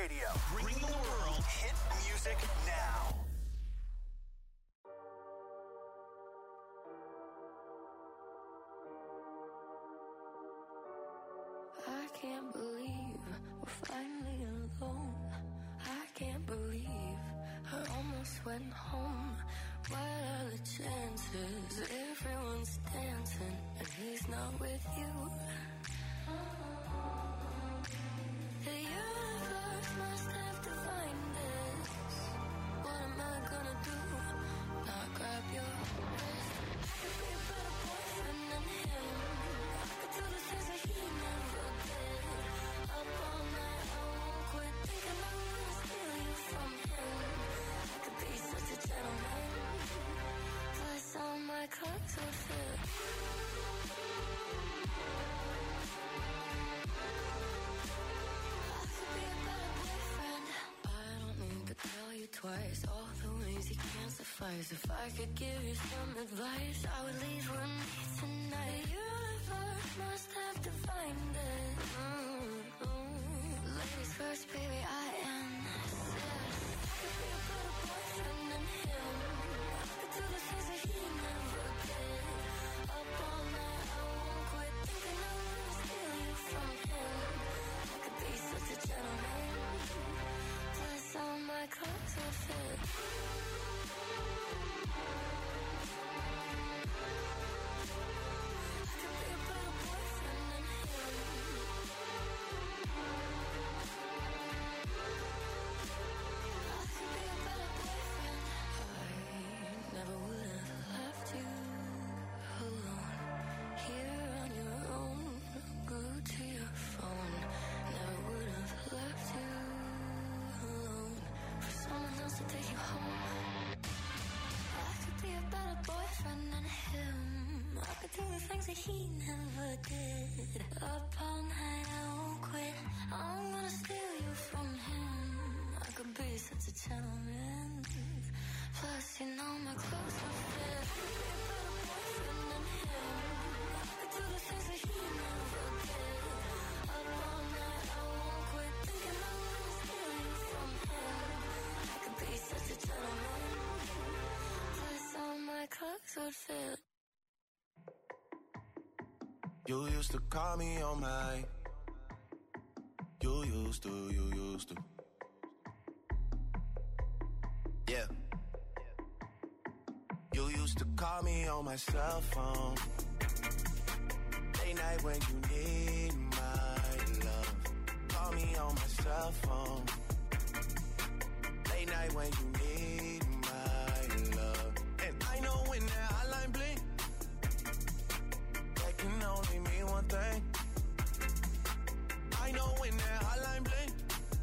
Radio. Bring the world hit music now. I can't believe we're finally alone. I can't believe I almost went home. What are the chances? Everyone's dancing and he's not with you. The universe must have defined this. What am I gonna do? Not grab your wrist. I could be a better boyfriend than him. I could do the things that he never did. Up all night, I won't quit thinking I'm gonna steal you from him. I could be such a gentleman. Plus all my clothes would fit. Tell you twice, all the ways you can't suffice. If I could give you some advice, I would leave with me tonight. The universe must have defined it. Ladies first, baby, I am obsessed. I could be a better boyfriend than him. I could do the things that he never did. Up all night, I won't quit thinking I'm gonna steal you from him. I could be such a gentleman. All my clothes will fit. I could be a better boyfriend than him. I could be a better boyfriend. I never would have left you alone. Here on your own, glued to your phone. Never would have left you to take you home. I could be a better boyfriend than him. I could do the things that he never did. Up all night, I won't quit. I'm gonna steal you from him. I could be such a gentleman. Plus, you know my clothes will fit. I could be a better boyfriend than him. I could do the things that he never did. Up all night, I won't quit thinking I'm gonna steal you from him. Be such a gentleman. Plus all my clothes would fit. You used to call me on my. You used to. Yeah. You used to call me on my cell phone. Late night when you need my love. Call me on my cell phone. Late night when you need my love. And I know when that hotline blink, that can only mean one thing. I know when that hotline blink,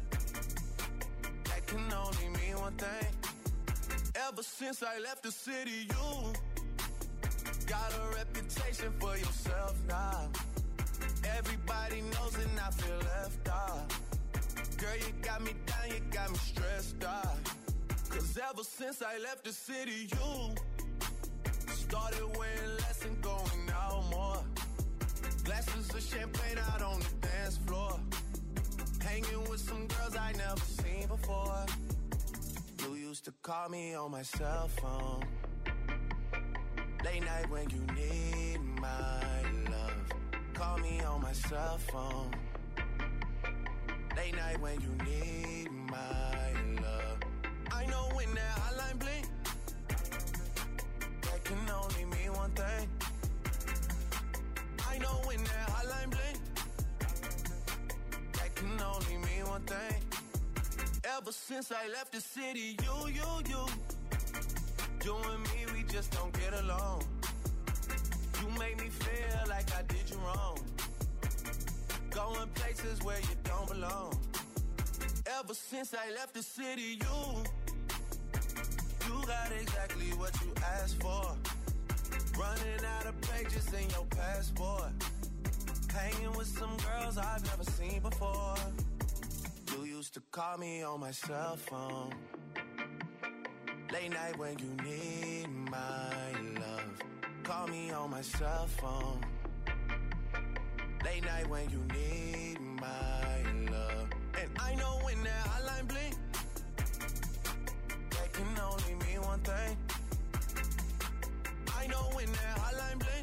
that can only mean one thing. Ever since I left the city, you got a reputation for yourself now. Everybody knows and I feel left out. Girl, you got me down, you got me stressed out. Cause ever since I left the city, you started wearing less and going out more. Glasses of champagne out on the dance floor. Hanging with some girls I never seen before. You used to call me on my cell phone. Late night when you need my love. Call me on my cell phone. Late night when you need my love. I know when that hotline blink, that can only mean one thing. I know when that hotline blink, that can only mean one thing. Ever since I left the city, you and me, we just don't get along. You make me feel like I did you wrong. Going places where you don't belong. Ever since I left the city, you got exactly what you asked for. Running out of pages in your passport. Hanging with some girls I've never seen before. You used to call me on my cell phone. Late night when you need my love. Call me on my cell phone. Late night when you need my love. And I know when that hotline blink, that can only mean one thing. I know when that hotline blink,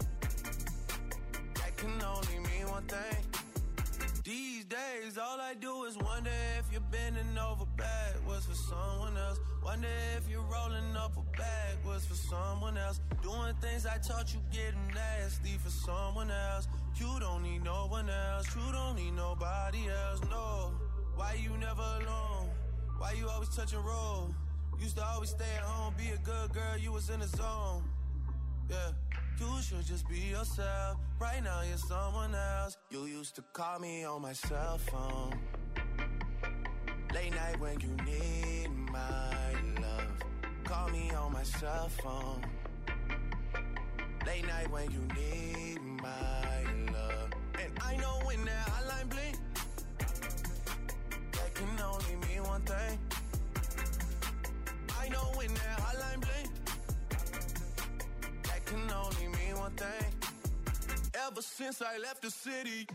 that can only mean one thing. These days, all I do is wonder if you're bending over backwards for someone else. Wonder if you're rolling up or backwards for someone else. Doing things I taught you getting nasty for someone else. You don't need no one else. You don't need nobody else, no. Why you never alone? Why you always touch and roll? Used to always stay at home, be a good girl, you was in the zone. Yeah, you should just be yourself. Right now you're someone else. You used to call me on my cell phone, late night when you need my love. Call me on my cell phone, late night when you need my love. And I know when that hotline blink, that can only mean one thing. I know when that hotline blink, that can only mean one thing. Ever since I left the city,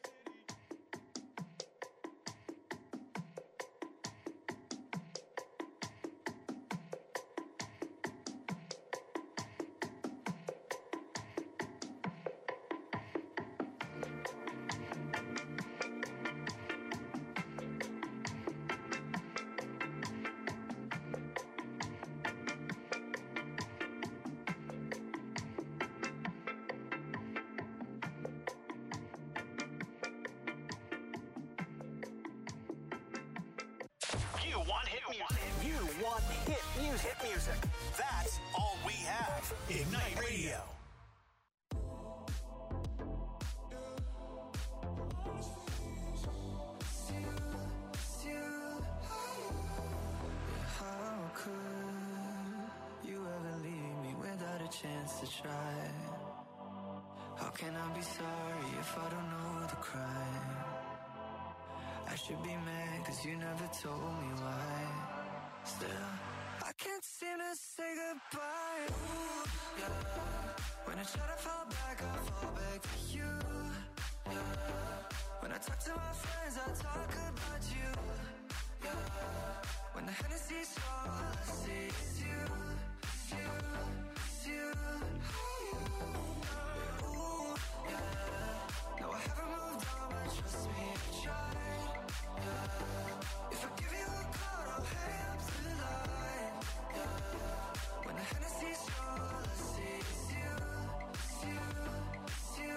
Hit music. That's all we have. Ignite Radio. How could you ever leave me without a chance to try? How can I be sorry if I don't know the crime? I should be mad 'cause you never told me why. Still, I can't seem to say goodbye. Ooh, yeah. When I try to fall back, I fall back to you. Yeah. When I talk to my friends, I talk about you. Yeah. When the Hennessy's strong, all I see is you. It's you, it's you. Ooh, yeah. No, I haven't moved on, but trust me, I tried. Yeah. If I give you a call, I'll hang up to the line. Yeah. When the Hennessy's strong, all I see is you. It's you, it's you.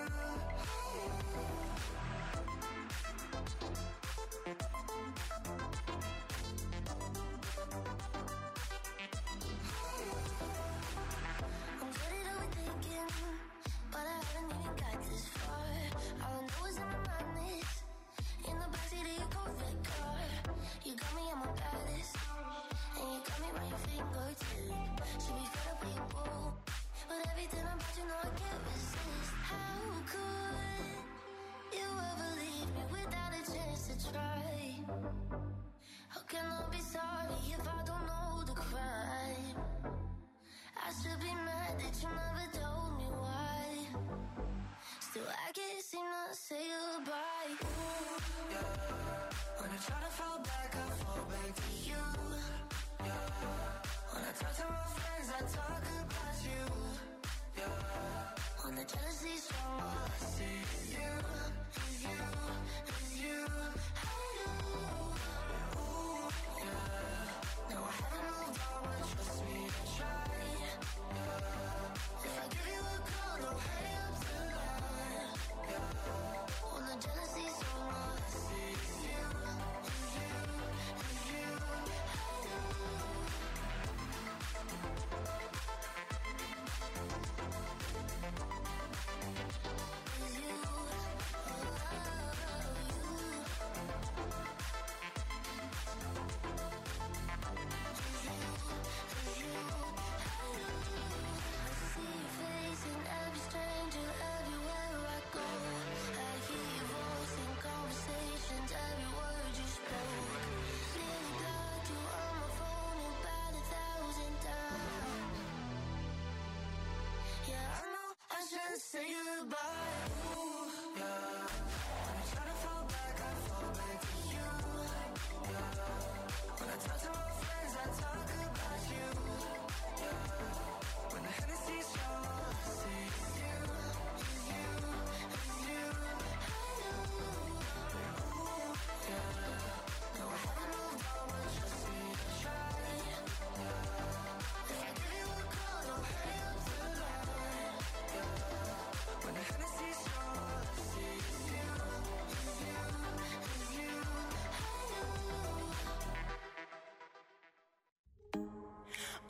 I'm good at overthinking, but I haven't even got this far. All I know is in my madness, in the backseat of your Corvette car. You got me at my baddest, and you got me by your fingertip. Should be fed up with you, boo, but everything about you know I can't resist. How could you ever leave me without a chance to try? How can I be sorry if I don't know the crime? I should be mad that you never told me why. Still, I can't seem to say goodbye. Ooh, Yeah. When I try to fall back, I fall back to you. Yeah. When I talk to my friends, I talk about you. Yeah. when the jealousy's strong, all I see is you, is you, is you.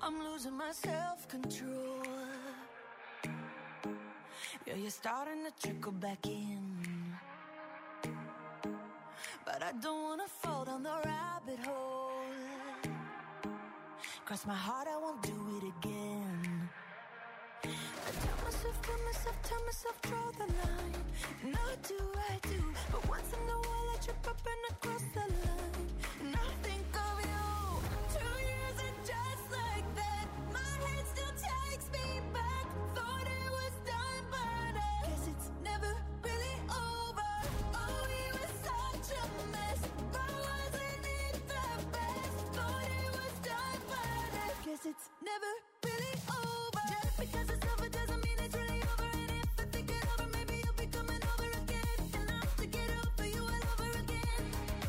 I'm losing my self-control. Yeah, you're starting to trickle back in, but I don't wanna fall down the rabbit hole. Cross my heart, I won't do it again. I tell myself, draw the line. No, do I do? But once in a while I trip up and I cross the line. And I think of you. 2 years and just like that, my head still takes me back. Thought it was done, but I guess it's never really over. Oh, we were such a mess, but wasn't it the best? Thought it was done, but I guess it's never really over. Just because it's over doesn't mean it's really over. And if I think it over, maybe you'll be coming over again. And I'll have to get over you all over again.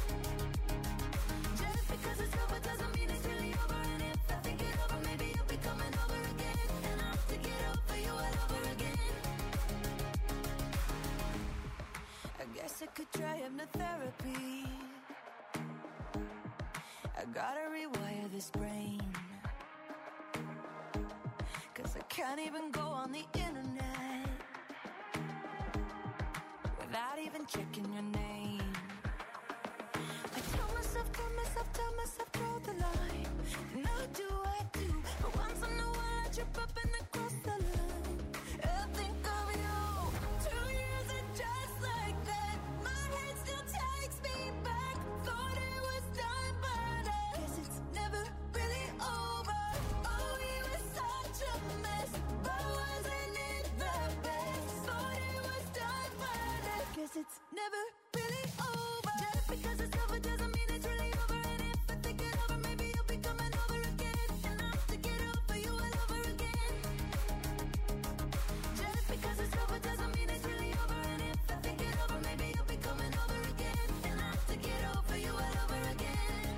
Just because it's over doesn't mean it's really over. And if I think it over, maybe you'll be coming over again. And I'll have to get over you all over again. I guess I could try hypnotherapy. I gotta rewire this brain, 'cause I can't even go on the internet without even checking your name. I tell myself, draw the line. No, do I do? But once in a while I trip up and I cross the line. I think of you. 2 years and just like that, my head still takes me back. Thought it was done, but I guess it's never really over. Oh, we were such a mess, but wasn't it the best? Thought it was done, but I guess it's never really over. Just because it's over doesn't mean it's really over. And if I think it over, maybe you'll be coming over again. And I'll have to get over you all over again. Just because it's over doesn't mean it's really over. And if I think it over, maybe you'll be coming over again. And I'll have to get over you all over again.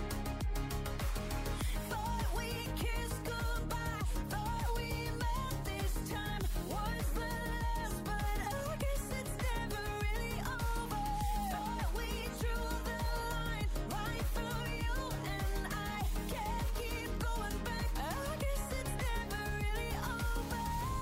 Thought we kissed goodbye, thought we met this time was the last, but I guess it's never really over. Thought we drew the line right through you, and I can't keep going back. I guess it's never really over.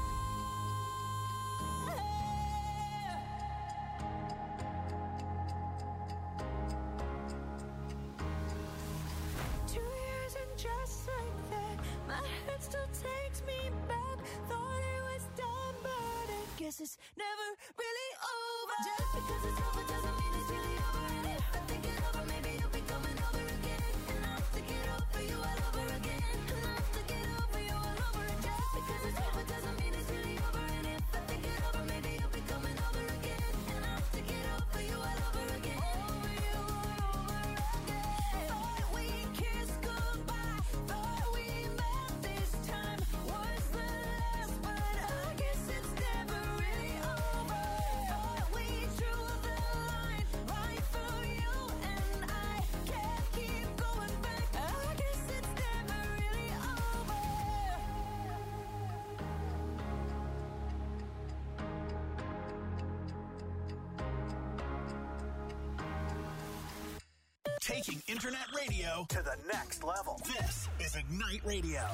2 years and just like that, my head still takes me back. Thought it was done, but I guess it's never really over. Just because it's over doesn't mean it's really over. And if I think it over, maybe you'll be coming over again. And I'll have to get over you all over again. And I'll have to get over you all over again. Just because it's over doesn't mean it's really over. And if I think it over, maybe you'll be coming over again. And I'll have to get over you all over again. Over you all over again. Thought we kissed goodbye, thought we met this time was the last, but I guess it's never really over. Thought we drew the line right through you, and I can't keep going back. I guess it's never really over. Taking internet radio to the next level. This is Ignite Radio.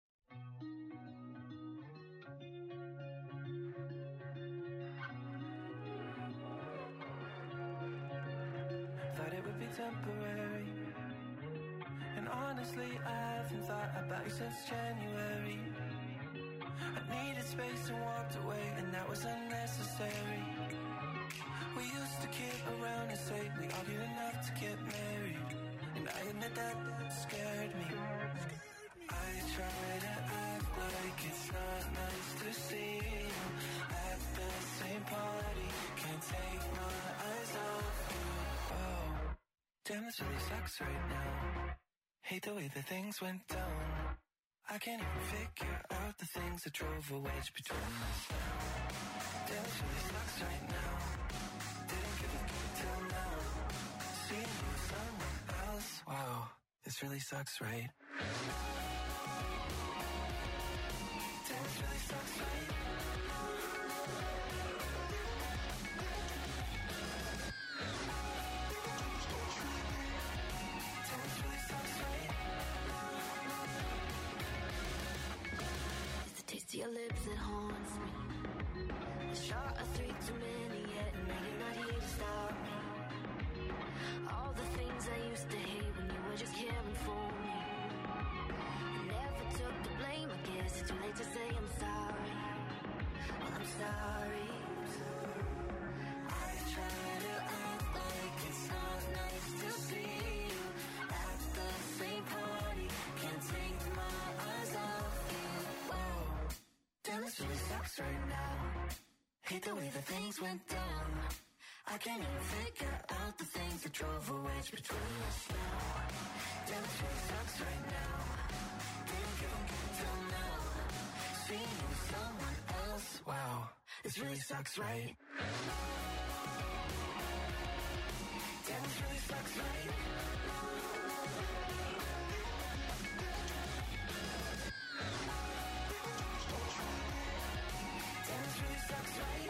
Thought it would be temporary, and honestly I haven't thought about you since January. I needed space and walked away, and that was unnecessary. We used to kid around and say we argued enough to get married, and I admit that scared me. I try to act like it's not nice to see you at the same party. Can't take my eyes off you. Oh, damn, this really sucks right now. Hate the way that things went down. I can't even figure out the things that drove a wedge between us now. Damn, this really sucks right now. Didn't give a fuck till now. Seeing you with someone else. Wow, this really sucks, right? Damn, this really sucks, right? Damn, this really sucks, right? lips that haunts me. The shot of 3 too many yet, and now you're not here to stop me. All the things I used to hate when you were just caring for me. I never took the blame, I guess it's too late to say I'm sorry. Well, I'm sorry. I try to act like it's not nice to see you at the same party. Can't take my eyes off you. Whoa, damn, this really sucks right now. Hate the way that things went down. I can't even figure out the things that drove a wedge between us now. Damn, this really sucks right now. Didn't give a good till now. Seeing you with someone else. Wow, this really sucks, right? Damn, this really sucks, right? Damn, this really sucks, right?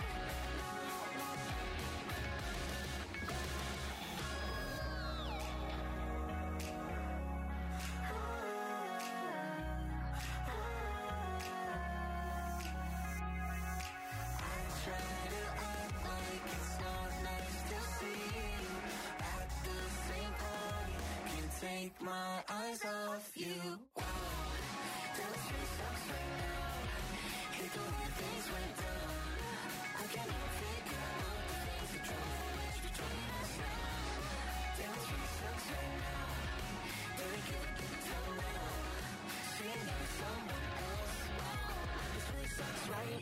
Take my eyes off you. Wow, that really sucks right now. Hate the way things went down. I can't even figure out the things that drove a wedge between us now. Damn, this really sucks right now. Really can't get till now. Seeing you with someone else. Wow, this really sucks, right?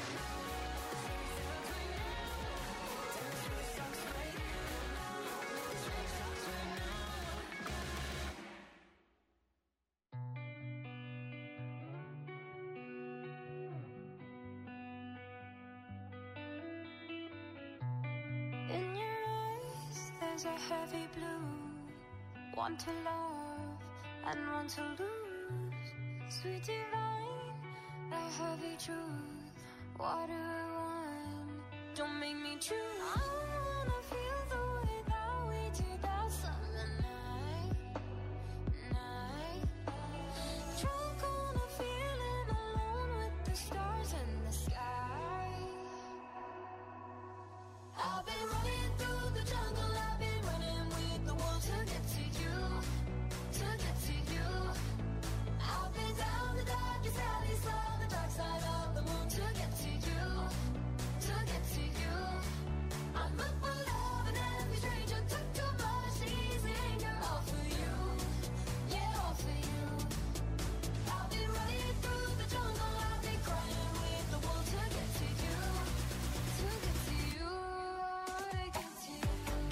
Damn, this really sucks, right? This really sucks right now. A heavy blue, one to love and one to lose. Sweet divine, the heavy truth. What do I want? Don't make me choose. I wanna feel the way that we did that summer night. Drunk on a feeling, alone with the stars in the sky. I've been running through the jungle. To get to you, to get to you. I've been down the darkest alley, saw the dark side of the moon. To get to you, to get to you. I'm up for love and every stranger took too much easy anger. All for you, yeah, all for you. I'll be running through the jungle, I'll be crying with the wolves. To get to you, to get to you, to get to you.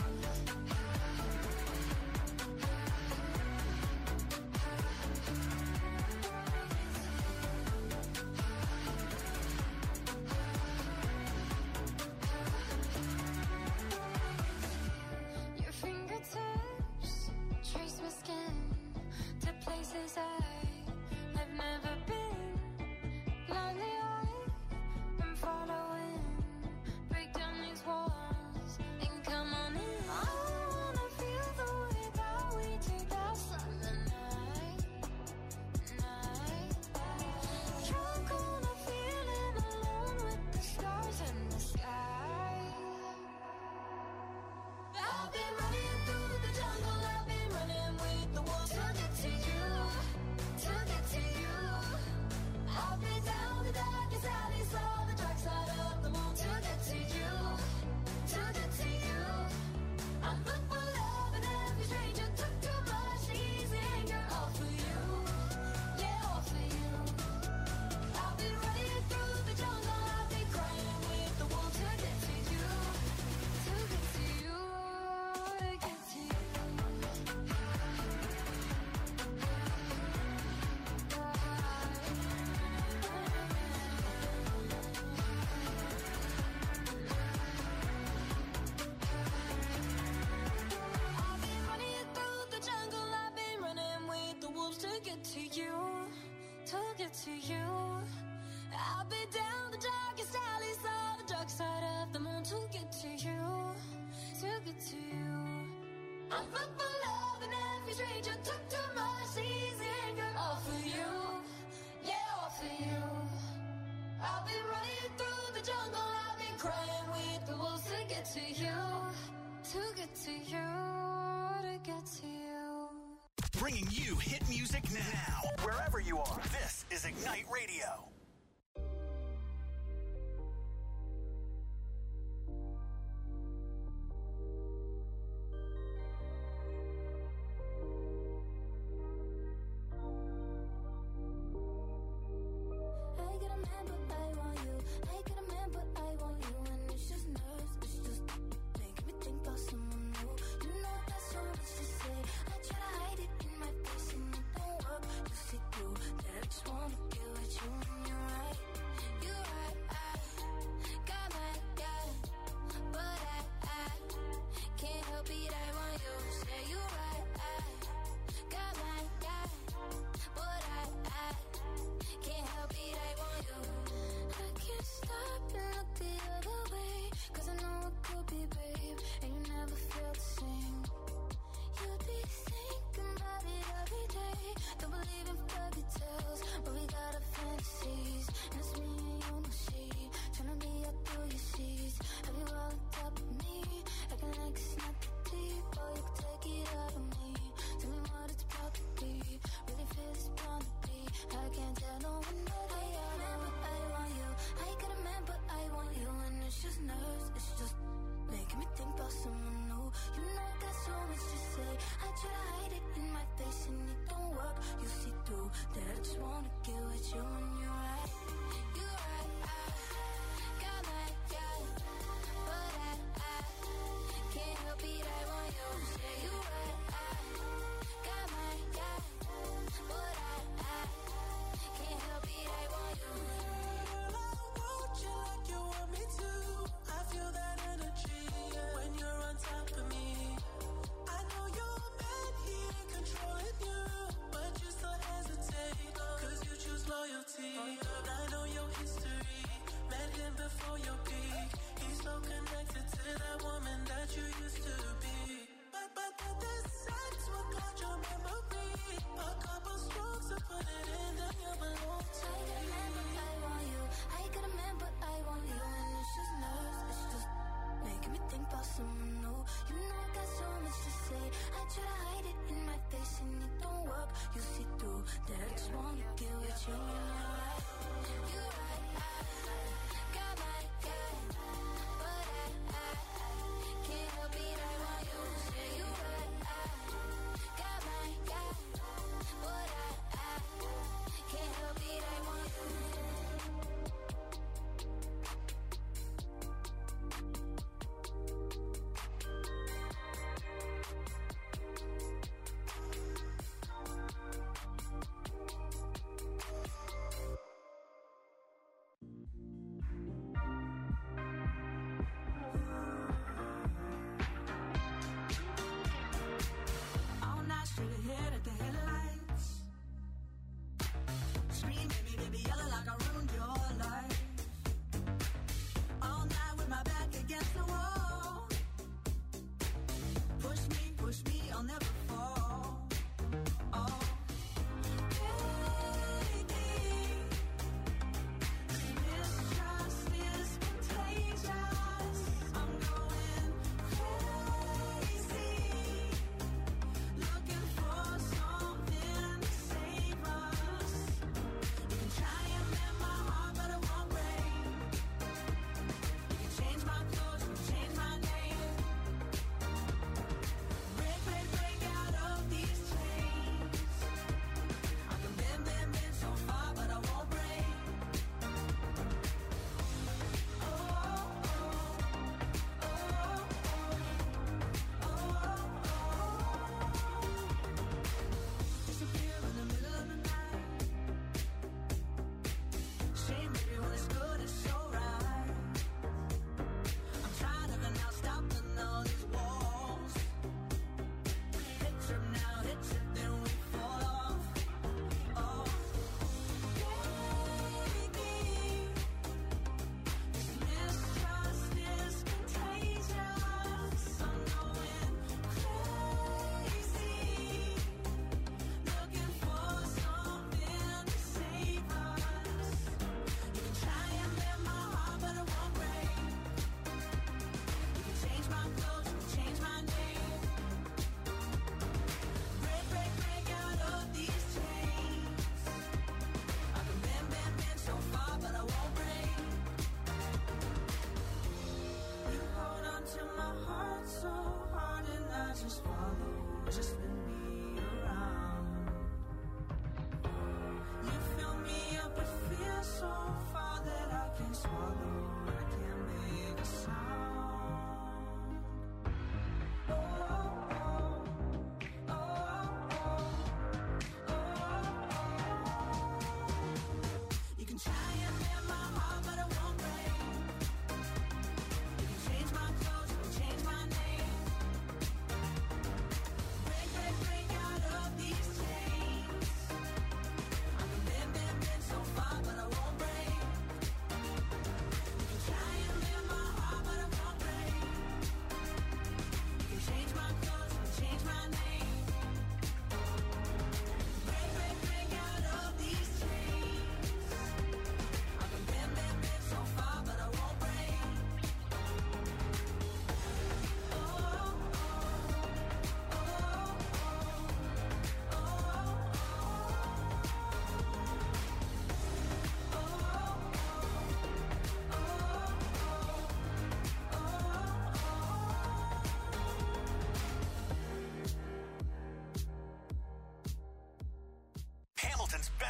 To you, I'll be down the darkest alleys, saw the dark side of the moon. To get to you, to get to you. I'm up for love and every stranger took too much easy anger. All for you, yeah, all for you. hit music now. Wherever you are, this is Ignite Radio. Wanna get with you and you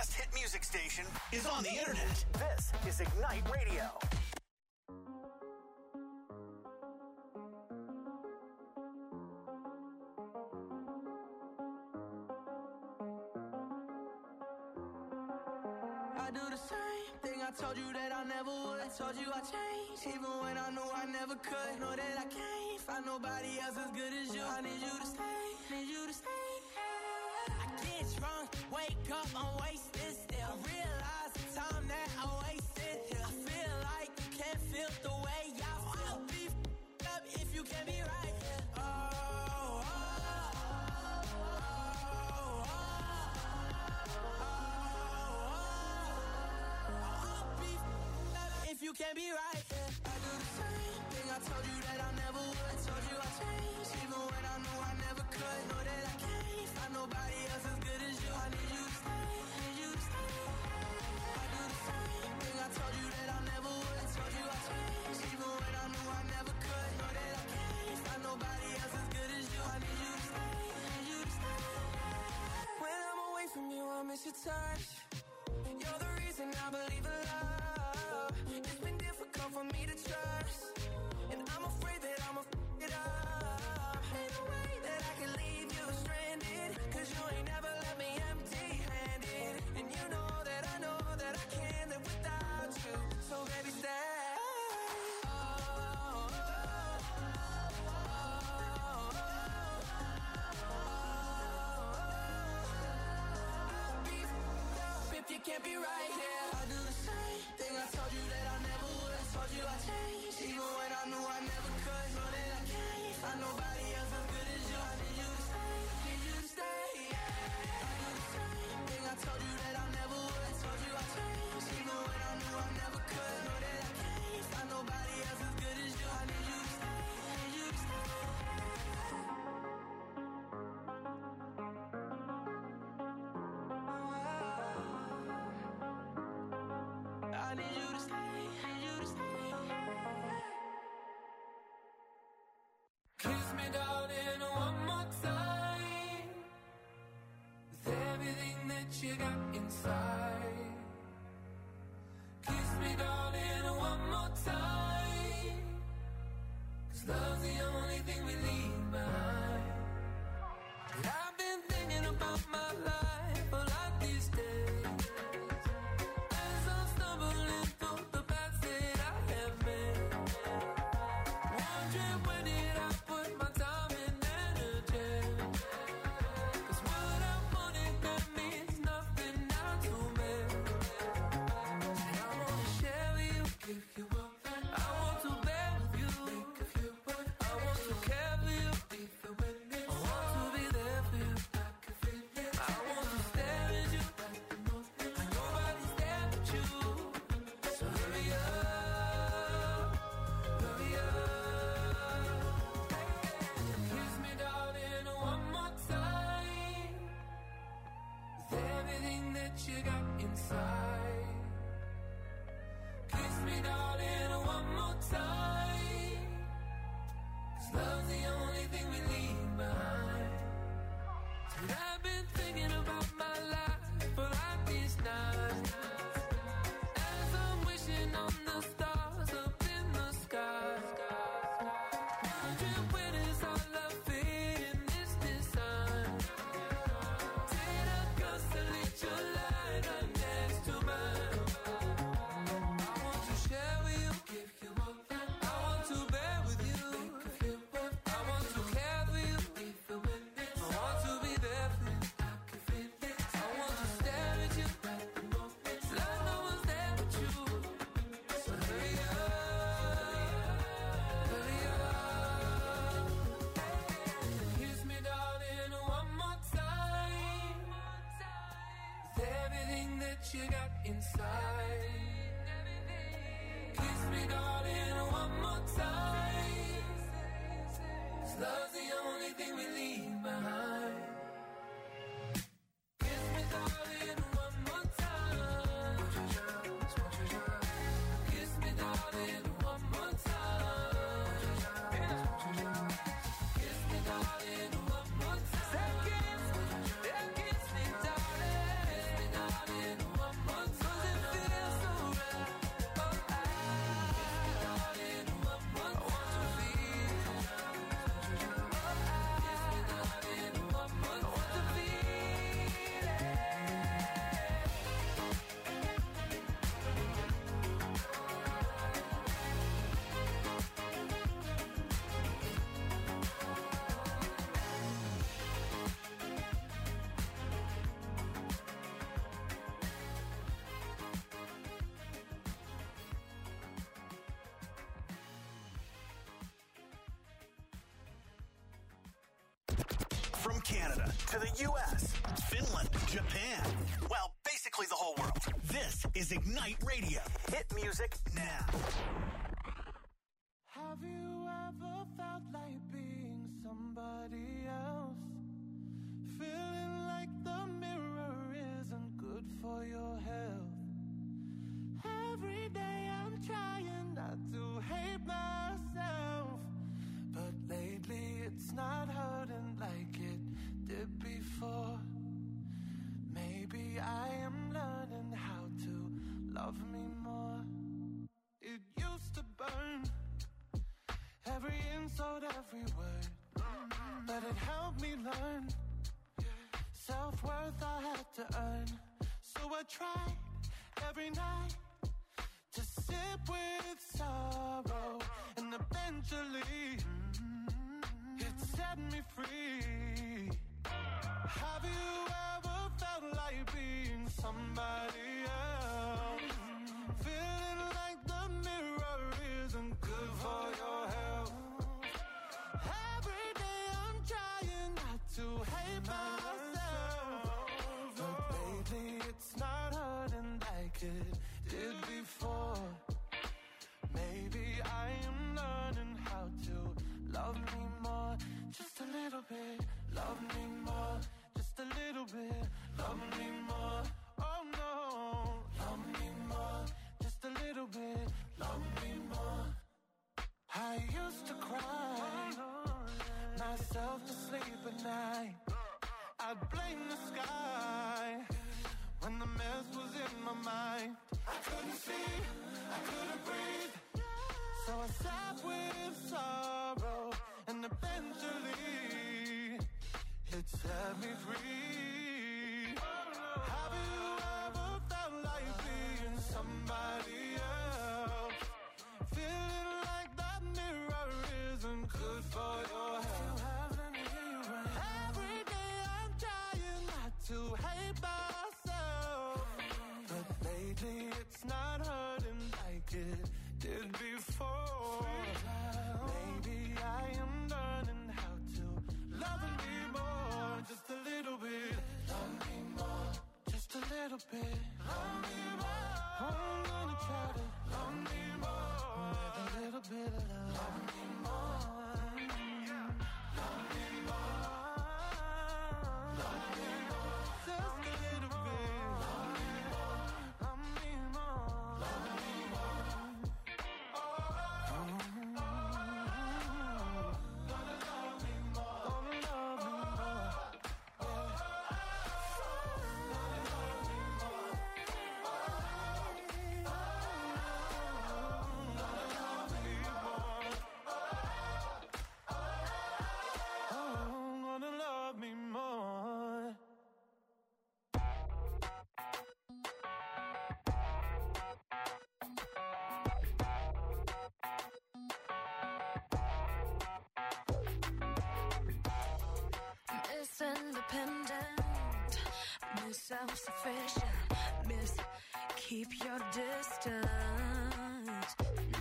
best hit music station is on the internet. This is Ignite Radio. I do the same thing I told you that I never would. I told you I changed, even when I knew I never could. Know that I can't find nobody else as good as you. I need you to stay, need you to stay. I get drunk, wake up, I'm wasted still. I realize the time that I wasted here. I feel like you can't feel the way I feel. Be up if you can't be right here. If you can't be right, yeah. I do the same thing I told you that I never would. I told you I changed, even when I knew I never could. Know that I can't find nobody else as good as you. I need you to stay, need you to stay. I do the same thing I told you that I never would. I told you I changed, even when I knew I never could. Know that I can't find nobody else as good as you. I need you to stay, need you to stay. When I'm away from you, I miss your touch. You're the reason I believe in love. It's been difficult for me to trust, and I'm afraid that I'ma f*** it up. Ain't no way that I can leave you stranded, cause you ain't never left me empty-handed. And you know that I can't live without you. So baby, stay. If you can't be right here, I do the same thing I told you that I never would. I told you I changed, even when I knew I never could. Know that I can't find nobody else as good as you. I need you to stay, need you to stay. I do the same thing I told you that I never would. I told you I changed, even when I knew I never could. Know that I can't find nobody else as good as you. I need you to stay, need you to stay. I need you to stay, need you to stay. Kiss me, darling, one more time. With everything that you got inside. Kiss me, darling, one more time. 'Cause love's the only thing we leave behind. And I've been thinking about my life a lot these days. As I'm stumbling through the paths that I have made, wondering where did I put my time and energy. 'Cause what I wanted, that means nothing now to me. And I wanna share with you, give you up. I want to bear with you, make a few words. I want to care for you, even when it's I want to be there for you, I can feel it. I want to stare at you, and nobody's there but you. So hurry up, hurry up. Kiss me, darling, one more time. With everything that you got inside. Kiss me, darling, one more time. 'Cause love's the only thing we leave behind. And I've been thinking about my life for like these nights. As I'm wishing on the stars up in the sky. Wondering where does our love fit in this design. Did I constellate your light right next to mine? I want to share with you, give you up. I want to bear with you, make a few words. I want to care for you, even when it's I want to be there for you, I can feel it. I want to stare at you at the moment, like no one's there but you. So hurry up, hurry up. Kiss me, darling, one more time. With everything that you got inside. Kiss me, darling, one more time. 'Cause love's the only thing we leave behind. Kiss me, darling, one more time. Kiss me, darling, one more time. Kiss me, darling, one more time. Kiss me, darling. Kiss me, darling. Canada to the U.S., Finland, Japan. Well, basically the whole world. This is Ignite Radio. Hit music now. Have you ever felt like being somebody else? Feeling like the mirror isn't good for your health. Every day I'm trying not to hate myself, but lately it's not hurting like it did before. Maybe I am learning how to love me more. It used to burn, every insult, every word, but it helped me learn. Self-worth I had to earn, so I tried every night to sit with sorrow, and eventually it set me free. Have you ever felt like being somebody else? Feeling like the mirror isn't good for your health. Every day I'm trying not to hate myself, but lately it's not hurting like it did before. Maybe I am learning how to love me more, just a little bit. Love me more, just a little bit. Love me more, oh no. Love me more, just a little bit. Love me more. I used to cry myself to sleep at night. I'd blame the sky when the mess was in my mind. I couldn't see, I couldn't breathe, so I sat with sorrow, and eventually it set me free. Have you ever felt like being somebody else? Feeling like that mirror isn't good for your health. Every day I'm trying not to hate myself, but lately it's not hurting like it did before. Maybe I am learning how to love me more, just a little bit. Love me more, just a little bit. Love me more. I'm gonna try to love me more with a little bit of love. Love me more. Love me more. Love me more. Just a little bit. Love me more. Love me more. Love me more. Gonna love me more. Gonna love me more. Gonna love me more. Miss Independent, Miss Self-Sufficient, Miss Keep Your Distance,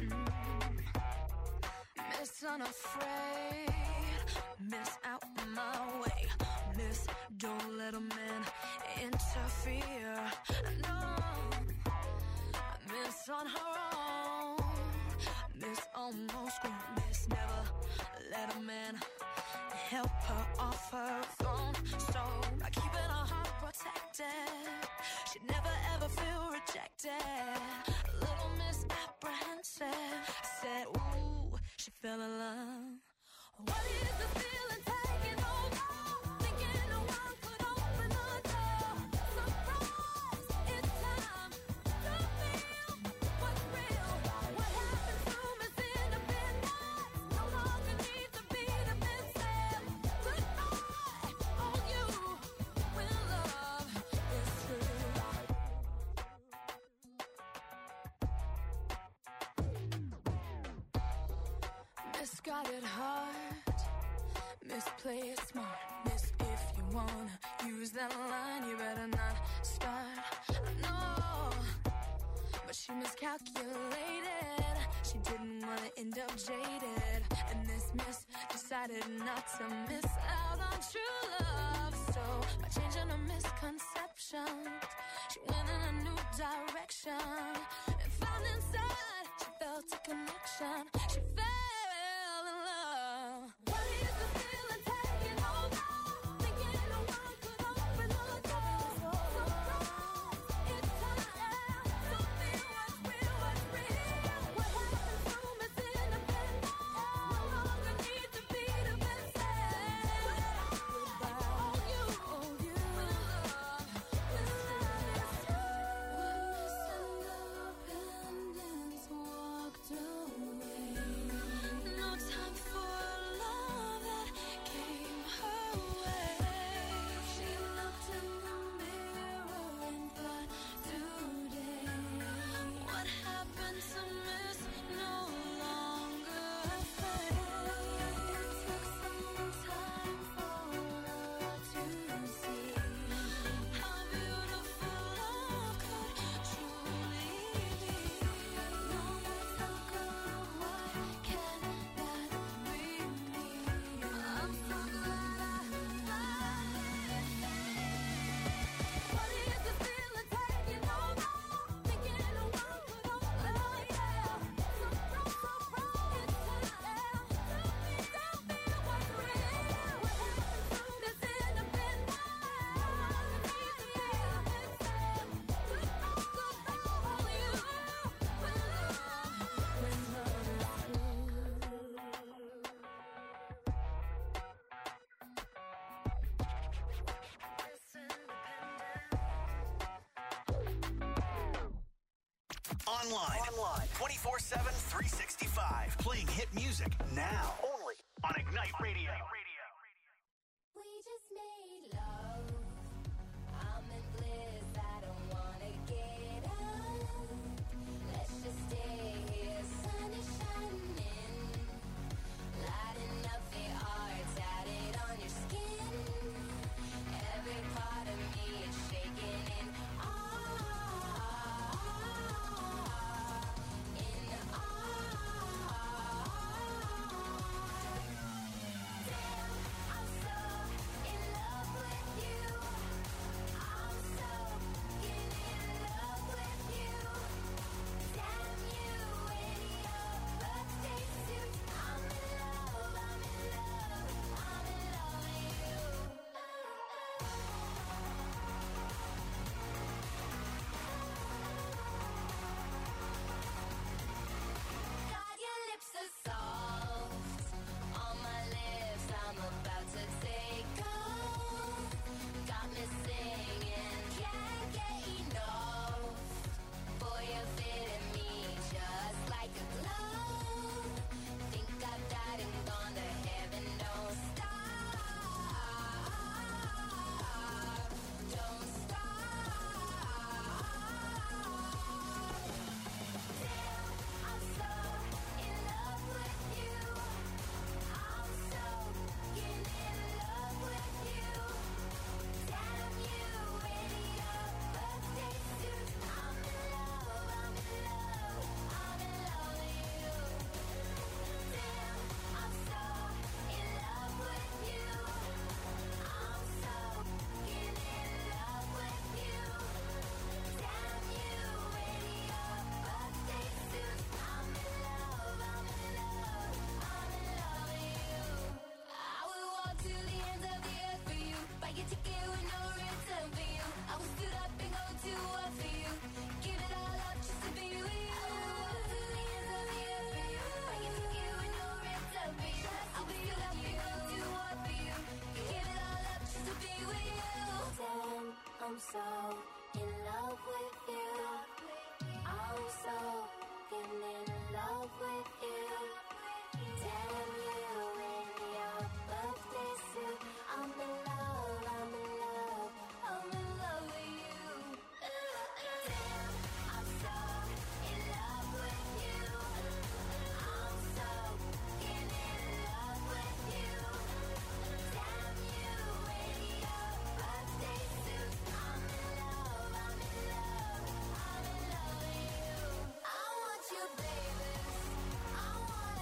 Miss Unafraid, Miss Out My Way, Miss Don't Let a Man Interfere, no, Miss On Her Own, Miss Almost Grown, Miss Never Let a Man help her off her throne. So by keeping her heart protected, she'd never ever feel rejected. Little Miss Apprehensive said, ooh, she fell in love. What is the feeling taking over? Thinking no one could open the door. Surprise, it's time to feel what's real. What happened to Miss Independence no longer needs to be defensive. Goodbye, all you when love is true. Misguided heart, misplay it smart. Miss, if you wanna use that line, you better not start. No, but she miscalculated. She didn't wanna end up jaded, and this miss decided not to miss out on true love. misconceptions. She went in a new direction and found inside she felt a connection. She fell in love. What is the feeling taking over? Thinking no one could open the door. Surprise, it's time to feel what's real, what's real. What happens to Miss Independent? No longer need to be defensive. Oh, you, when love Independence walked away. No time for love that came her way. She looked in the mirror and thought, today, what happened to Miss No Longer Afraid? It took some time for her to see how beautiful love could truly be. No more talk of what can that bring me. I'm so glad what is the feeling taking over? Thinking no one could open up, yeah. Surprise, it's time. Don't feel what's real. What happens to Miss Independent? Online. 24/7, 365. Playing hit music now. Only on Ignite Radio. We just made love. I'm in bliss. I don't wanna get up. Let's just stay here. Sun is shining, lighting up the art tatted on your skin. Every part of me is shaking in awe. Damn, I'm so in love with you. I'm so in love with you. Damn you in your birthday suit. I'm in love, I'm in love, I'm in love with you. God, your lips are soft on my lips. I'm about to take off. Got me singing, can't get enough. Boy, you're fitting me just like a glove. Think I've died and gone to heaven. Don't stop, don't stop. Damn, I'm so in love with you. I'm so in love with you. Damn you in your birthday suit. I'm in love, I'm in love, I'm in love with you. Damn, I'm so in love with you. I'm so in love with you. Damn you in your birthday suit. I'm in love, I'm in love, I'm in love with you. I will walk to the ends of the earth for you. Buy your ticket with no return for you. I will stood up and go to war for you. Give it all up just to be with you. I will walk to the ends of the earth for you. Buy your ticket with no return for you. I will stood up and go to war for you. Give it all up just to be with you. Damn, I'm so in love with you. I'm so in love with you. Damn you in your birthday suit. I'm in love, I'm in love, I'm in love with you. Damn, I'm so in love with you. I'm so in love with you. Damn you in your birthday suit. I'm in love, I'm in love, I'm in love with you. I want you, baby. I wanna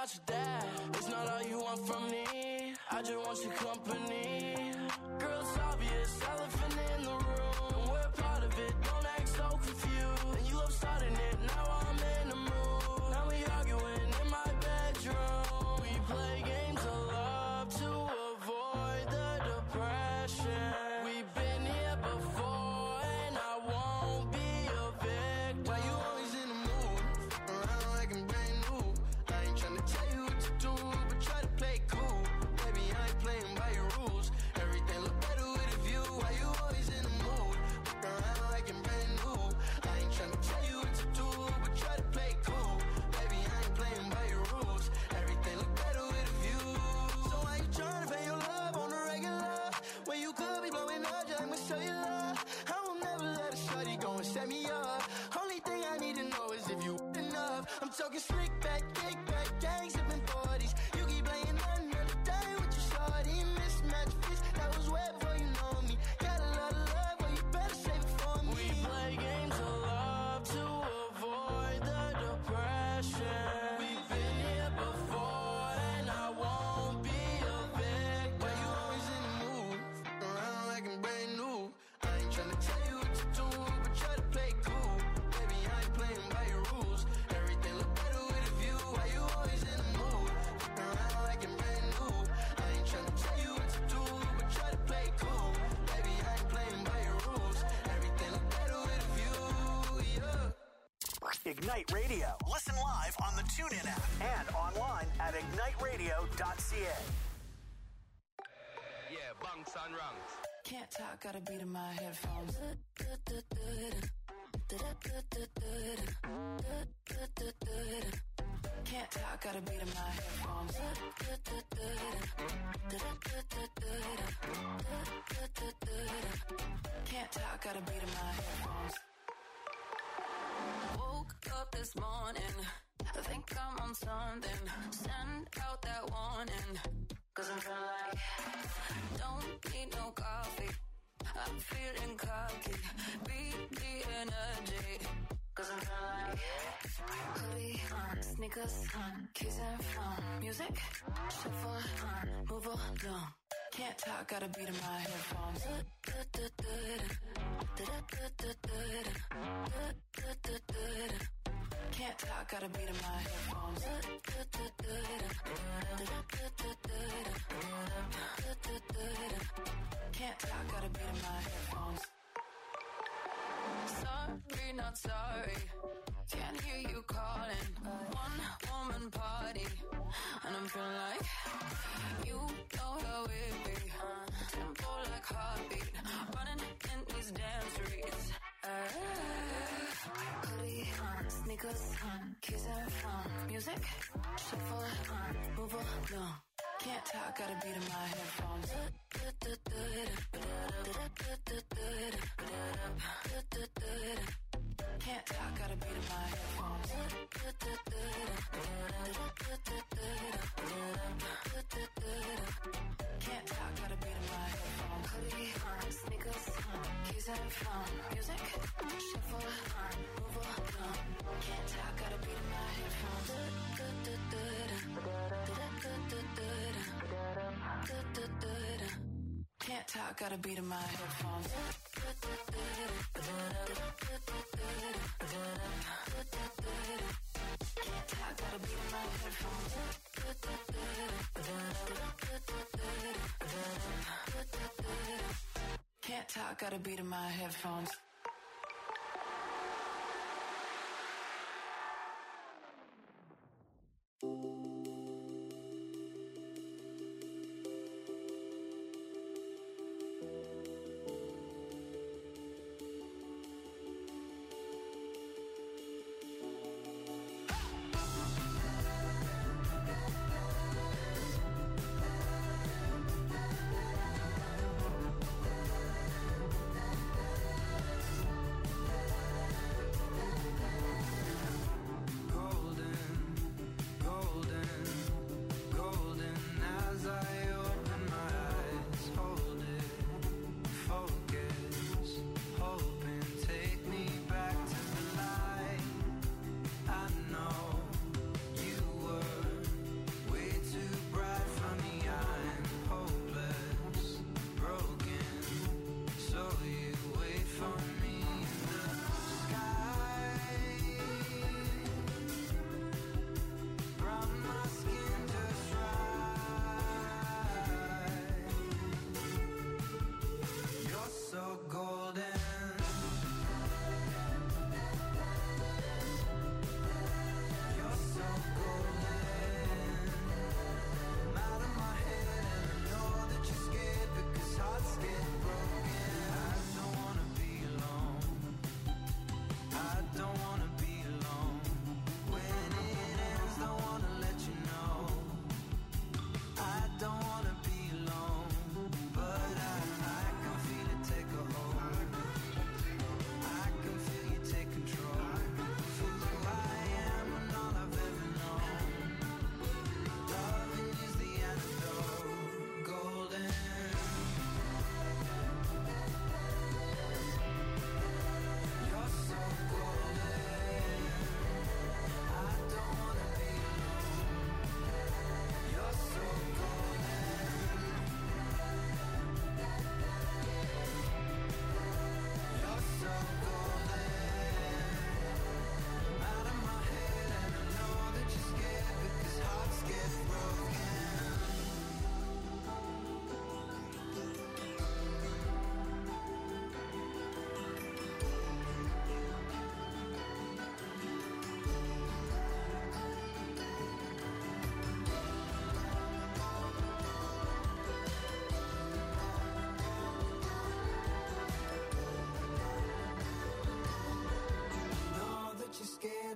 about your dad. It's not all you want from me. I just want your company. Girl, it's obvious, elephant in the room. And we're part of it, don't act so confused. And you love starting it, now I'm in the mood. Now we arguing in my bedroom. We play games of love to avoid the depression. We've been here before and I won't be a victim. Why you always in the mood? Around like I'm brand new. I ain't tryna tell you what to do, but try to play cool. Baby, I ain't playing by your rules. Everything look better with a view. Why you always in the mood? Around like I'm brand new. I ain't tryna tell you what to do, but try to play cool. Baby, I ain't playing by your rules. Everything look better with a view. So why you tryna pay your love on the regular? When you could be blowing up, just I'ma show you love. I will never let a shorty go and set me up. Only thing I need to know is if you enough. I'm talking slick back, kick back, gang sipping 40s. You keep playing another day with your shorty. Mismatch fish, that was way before you know me. Got a lot of love, but you better save it for me. We play games of love to avoid the depression. We've been here before and I won't be a victim. Why you always in the mood? Around like I'm brand new. I ain't tryna tell you what to do, but try to play cool. Baby, I ain't playing by your rules. Everything look better with a view. Why you always in the mood? Around like I'm brand new. I ain't tryna tell you what to do, but try to play cool. Baby, I ain't playing by your rules. Everything look better with a view, yeah. Ignite Radio. Listen live on the TuneIn app and online at igniteradio.ca. Yeah, bunks and ranks. Can't talk, got a beat in my headphones. Can't talk, got a beat in my headphones. Can't talk, got a beat in my headphones. Woke up this morning, I think I'm on something. Send out that warning, 'cause I'm feeling like don't need no coffee. I'm feeling cocky, beat the energy, 'cause I'm feeling like hoodie on, sneakers on, keys and phone, music, shuffle on, move along. Can't talk, got a beat in my headphones. Can't talk, got a beat in my headphones. Can't talk, got a beat in my headphones. Sorry, not sorry. Can't hear you calling. One woman party, and I'm feeling like you know you're with me. Tempo like heartbeat, running in these damn streets. Hoodie on, sneakers on, keys and phone, music, shuffle on, move along. Can't talk, got a beat in my headphones. Can't talk, got a beat in my headphones. Can't talk, got a beat in my headphones. Hoodie on, sneakers on, keys and phone, music, shuffle on, move along. Can't talk, got a beat in my headphones. Can't talk, got a beat in my headphones. Can't talk, got a beat in my headphones. Can't talk, got a beat in my headphones.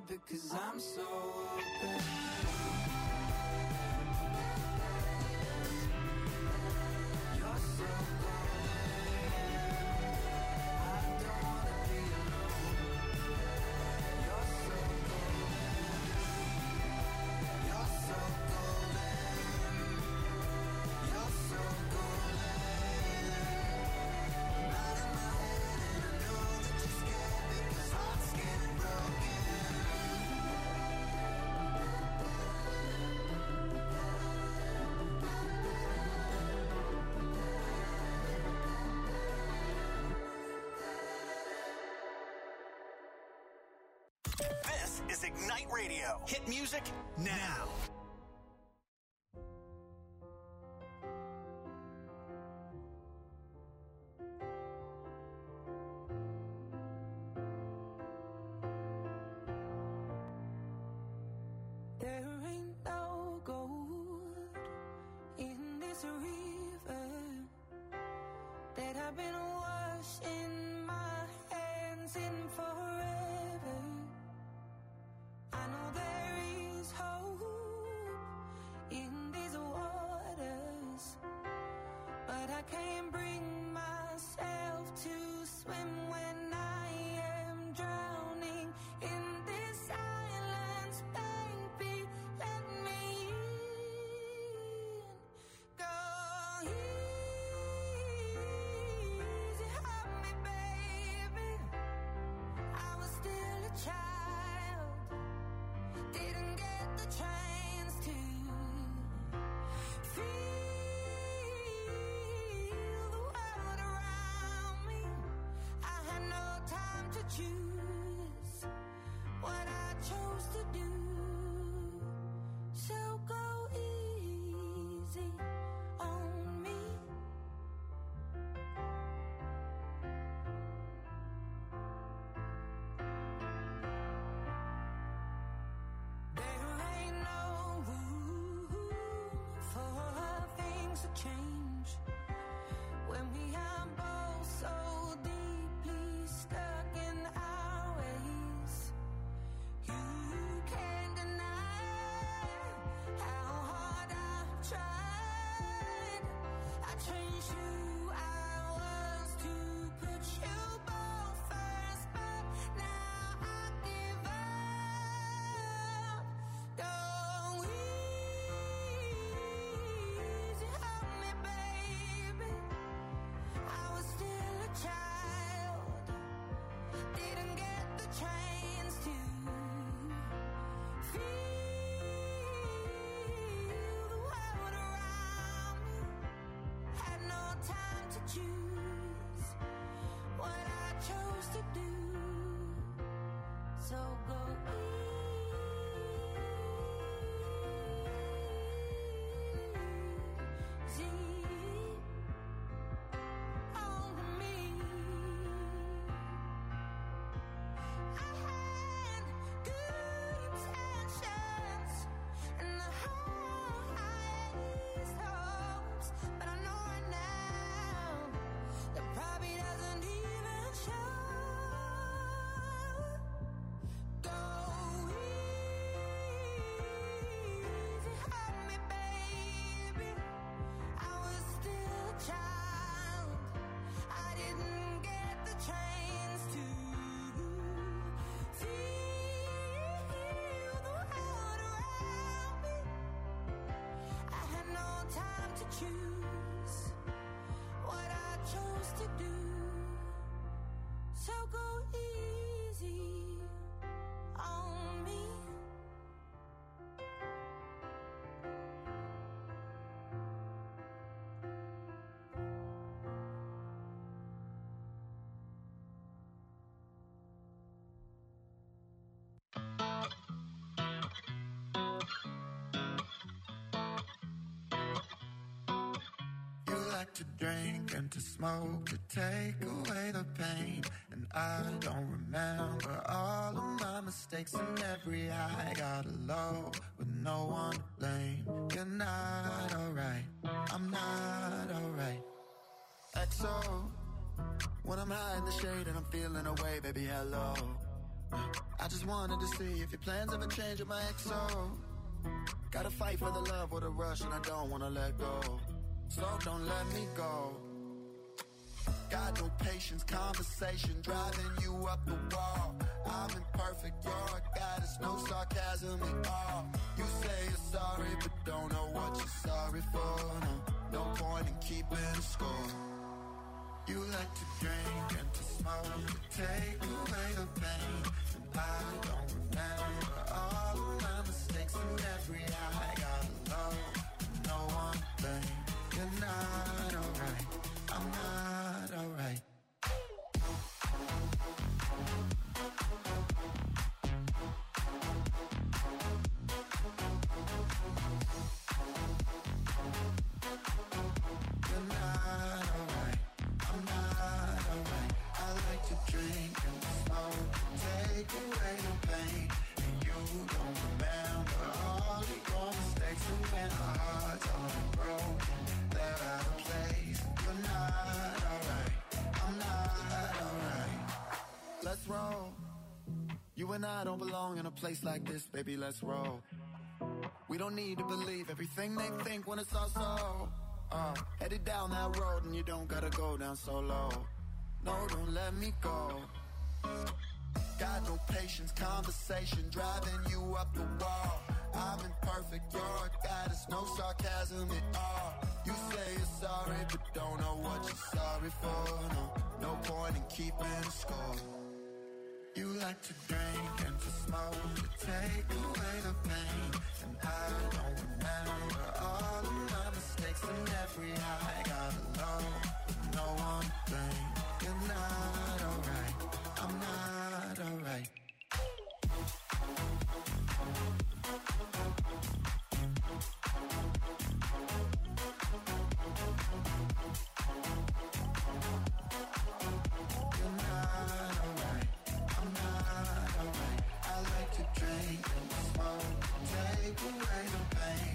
because I'm so open. You're so This is Ignite Radio. Hit music now. There ain't no gold in this river that I've been washing my hands in forever. I know there is hope in these waters, but I can't bring myself to swim when I am drowning in this silence. Baby, let me in. Go easy on me, baby. I was still a child, didn't get the chance to feel the world around me. I had no time to choose what I chose to do. So go easy on me. There ain't no room for things to change when we are both so deeply stuck in our ways. You can't deny how hard I've tried. I changed who I was to put you both first, but now I give up. Go easy on me, baby. I was still a child, didn't get the chance to feel the world around me. Had no time to choose what I chose to do. So go easy on me. I had good intentions and the highest hopes, but I know right now that probably doesn't even show. Go easy on me, baby. I was still a child, I didn't get the chance to feel the world around me. I had no time to choose what I chose to do. So go easy on me. You like to drink and to smoke to take away the pain. And I don't remember all of my mistakes and every high. Got low with no one to blame. You're not alright, I'm not alright. XO, when I'm high in the shade and I'm feeling away, baby, hello. I just wanted to see if your plans ever change with my XO. Gotta fight for the love or the rush, and I don't wanna let go. So don't let me go. Got no patience, conversation driving you up the wall. I'm imperfect, you're a goddess, no sarcasm at all. You say you're sorry, but don't know what you're sorry for. No point in keeping score. You like to drink and to smoke, to take away the pain. And I don't remember all of my mistakes and every I gotta know one thing. You're not alright, I'm not alright. You're not alright, I'm not alright. I like to drink and smoke, take away the pain. And you don't remember all of your mistakes. And when our hearts are broken, they're out of place. You're not alright, I'm not alright. Let's roll. You and I don't belong in a place like this, baby, let's roll. We don't need to believe everything they think when it's all so. Headed down that road and you don't gotta go down so low. No, don't let me go. Got no patience, conversation driving you up the wall. I'm imperfect, you're a goddess, no sarcasm at all. You say you're sorry, but don't know what you're sorry for. No point in keeping score. You like to drink and to smoke, to take away the pain. And I don't